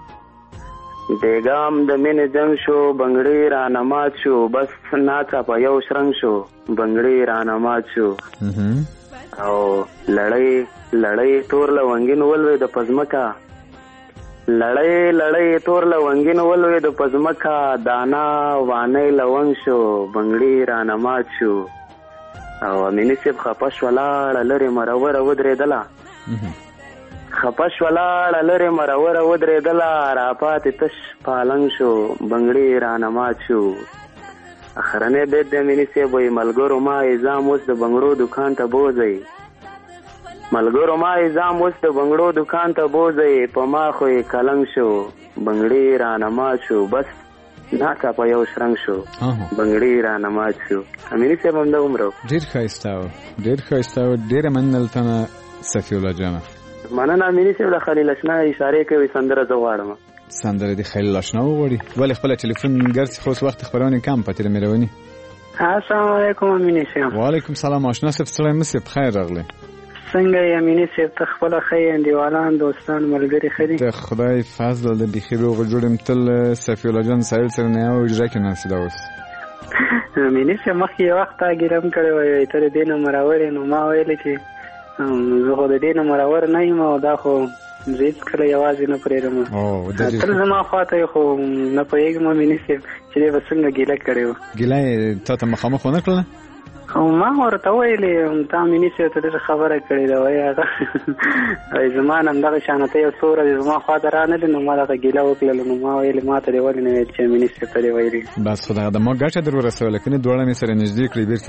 بیګام د مینې جنگ شو بنگړی رانمات شو بس ناڅه په یو شرنګ شو بنگړی رانمات شو او لړۍ لړۍ تور لونګین ولوي د پزمکا لړۍ لړۍ تور لونګین ولوي د پزمکا دانا وانه لونګ شو بنگړی رانمات شو او امینی صاحب خپش ولاړ لری مرور ودرېدلا خپش ولاړ لری مرور ودرېدلا را پاتې تش پالنګ شو بنگړی رانمات شو اخرنه بیت د امینی صاحب وي ملګرو ما ایزام اوس د بنگړو دکان ته بوځي ملګرو ما ایزام اوس د بنگړو دکان ته بوځي په ما خو کلنګ شو بنگړی رانمات شو بس ناڅه په یو شرنګ شو بنگړی رانمات شو امینی صاحب هم دا عمرو ډیر ښایسته و ډیر ښایسته و ډیره مننه تنه صفی الله جان مننه امینی صاحب د خلیل اشنا اشاره کوي سندره زه غواړم سندره د خلیل اشنا وغواړي ولې خپل ټلیفون ګرځي خو وخت خبرونه کم پاتې مېروي السلام علیکم امینی صاحب وعلیکم السلام آشنا صاحب سلام مسی بخیر راغلی څنګه یې امینی صاحب ته خپل خیر دیوالان دوستان ملګری خري ته خدای فضل د بخیر او جوړم تل صفی الله جان سایل سره نه او اجرا کې ناس دا اوس امینی صاحب مخکې وخت اګرام کړو وای تر دې نو مراور نو ما ویل چې زه خو د دې نه مراور نه یم او دا خو زید کله یوازې نه پرېږدم او د دې تل زما خواته خو نه پوهېږم امینی صاحب چې دې به څنګه ګیله کړې وه ګیله یې تا ته مخامخ ونه کړله ما ورته ویلې تا مینی سي ته د خبره کړې دا وای هغه ای زمان هم دغه شانته یو څوره زما خاطر رانه نو ما دغه ګیله وکړل نو ما ویلې ما ته دی ولې نه ویل چې مینی سي ته دی ویلې بس خدای د ما ګټه درو رسول کنه دوړه مې سره نږدې کړې بیرته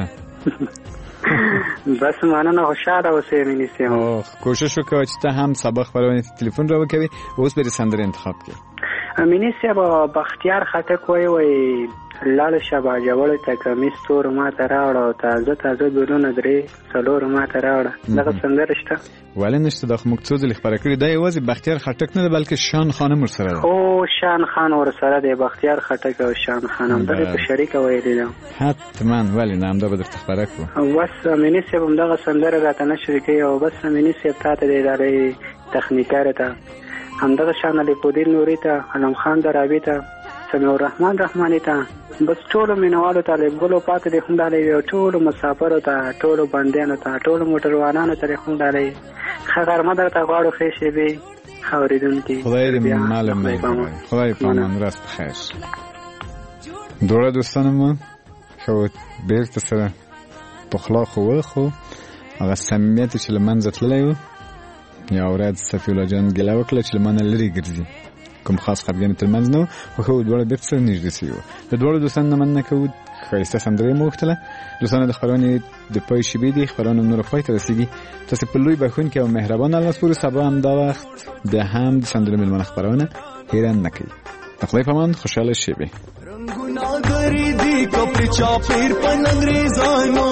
بس مننه خوشاله اوسې مینی سي او کوشش وکړه چې ته هم سبق پرونه ټلیفون راوکوي اوس به سندره انتخاب کړې مینی سي بختیار خټک وای وای لاله شبا جوړه ته کمیس تور ما ته راوړ او تازه تازه ګلونه درې څلور ما ته راوړ دغه سندره شته ولې نشته د مکتوز خبره کړې دا یوازې بختیار خټک نه بلکې شان خانم ور سره او شان خان ور سره دی بختیار خټک او شان خانم دغه په شریک ویلې ده حتما ولې نام دا به درته خبره کوم بس مینی سي هم دغه سندره راته نشری کوي او بس مینی سي ته د ادارې تخنیکار ته همدغه شان علی پودین نوري ته علم خان درابی ته سمیع الرحمن رحمانی ته بس ټولو مینوالو ته لګولو پاتې د خوندالې یو ټولو مسافرو ته ټولو بندیانو ته ټولو موټروانانو ته خوندالې خبر مدار ته غواړو خېشې به خوریدونکي خدای دې معلوم نه خدای په امان راست بخیر دوړه دوستانم خو بیرته سره په خلا خو خو هغه سمیت چې لمنځه تللی و یا ورځ صفی الله جان ګلا وکړه چې لمنه لري ګرځي کوم خاص خبرګن تر منځ نو خو دوړه بیرته سره نږدې شي د دوړو دوستانو مننه کوو خیسته سندره مو وختله دوستانو د خبرونه د پای شبي دي خبرونه نور پای ته رسیدي تاسو په لوی بخون کې او مهربان الله سپور سبا هم دا وخت د هم د سندره ملمن خبرونه هیران نکړي خدای په امان خوشاله شي به رنگونه غری دي کپړه چاپیر پن انګریزانو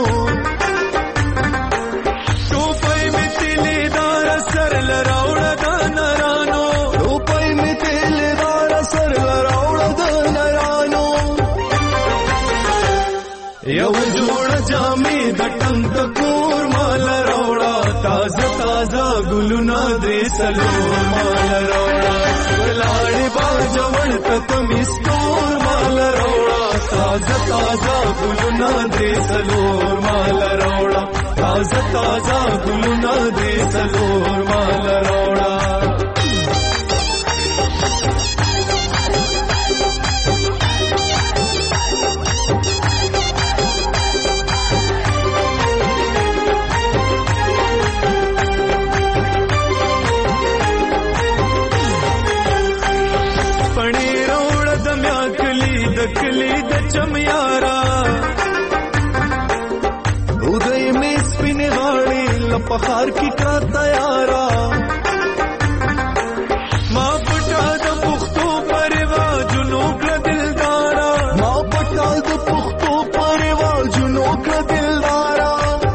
ټوپای می تلې دار سر لراوړه د نرانو ټوپای می تلې دار سر لراوړه د نرانو یو جوړ جامې د ټنګ کور مال راوړه تازه تازه ګلونه دې سلور مال راوړه ولاړې باجوړ تک مستور مال راوړه تازه تازه ګلونه دې سلور مال راوړه تازه تازه ګلونه دې سلور مال راوړه کلی د چمیارا اودای می سپین غاړي لپخار کی کا تیارا ما پټا د پختو پروا جنو کړه دلدارا ما پټا د پختو پروا جنو کړه دلدارا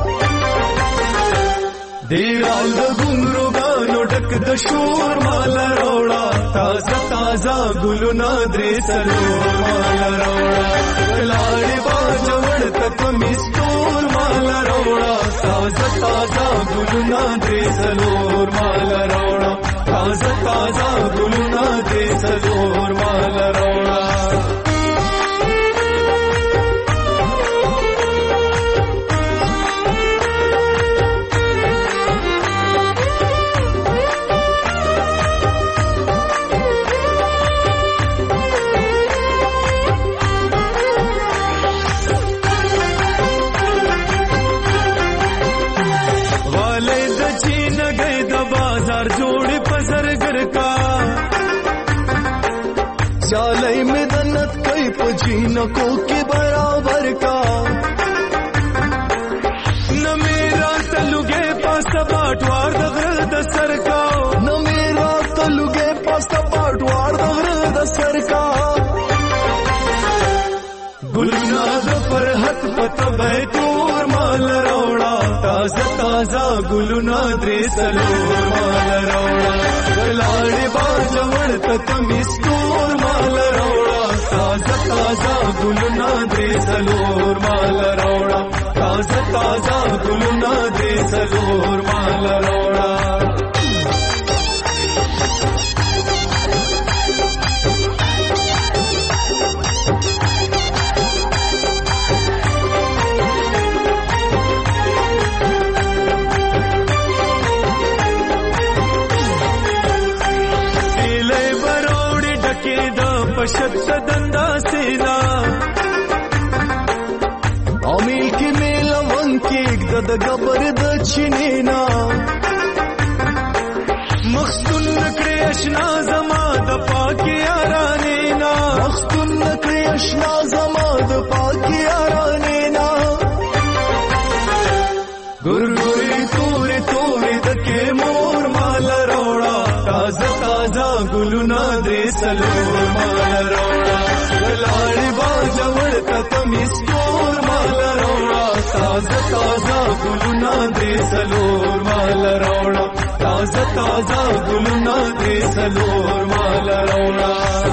دیرال د ګمرو غانو ډک د شور مال روړا تازه تازه ګلونه درې سلور مال روړا لاړې باجوړ تک مستور مال روړا تازه تازه ګلونه درې سلور مال روړا تازه تازه ګلونه درې سلور مال روړا چالای میں دنت کئی پجینکو کے برابر کا نہ میرا تلگے پاس باٹوار دغر د سر کا نہ میرا تلگے پاس باٹوار دغر د سر کا گلنا د فرحت پت بیتور مال روڑا تازہ تازہ گلنا درې سلور مال روڑا لاړې باجوړ تک مستور مال روڑا تازہ تازہ گلنا درې سلور مال روڑا تازہ تازہ گلنا درې سلور مال روڑا پشت دندا سینا امی کی میل و د غبر د چینینا مخستون نکړې اشنا زما د پاکي یارانینا مخستون نکړې اشنا زما د پاکي یارانینا ګورګوري تورې تورې دکې مور مال روړا تازه تازه ګلونه دې سلور مال روړا لاړې باجوړ تکمیس تور مال روړا تازه تازه ګلونه دې سلور مال روړا تازه تازه ګلونه دې سلور مال روړا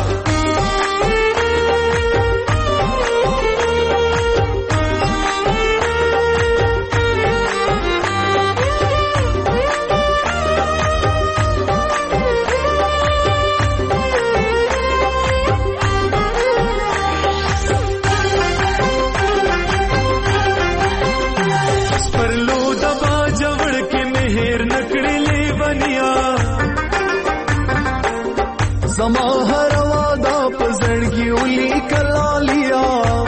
زما هر وادا پزړګي ولي کلالیا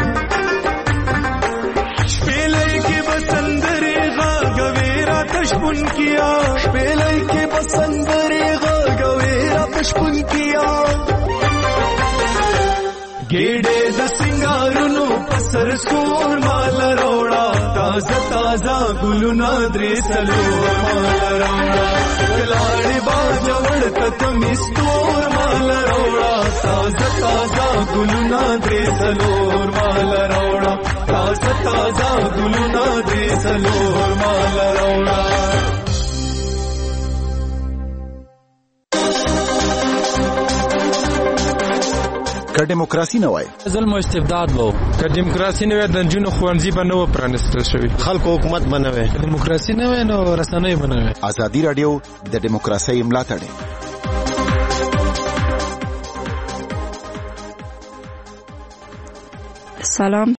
شپېلې کې بسندرې غاګويرا تشبون کیا شپېلې کې بسندرې غاګويرا تشبون کیا ګېډې د سنگارونو پسر سور مال روړا تازه تازه ګلونه درې سلور مال روړا کلاړې باجوړ تکمیس تور مال روړا تازه تازه ګلونه درې سلور مال روړا تازه تازه ګلونه درې سلور مال روړا که دیموکراسي نه وای ظلم او استبداد وو که دیموکراسي نه وای د جنونو خوانځي به نو پرانستل شوی خلکو حکومت بنوي دیموکراسي نه وای نو رسنۍ بنوي ازادي رادیو د دیموکراسي ملاتړ سلام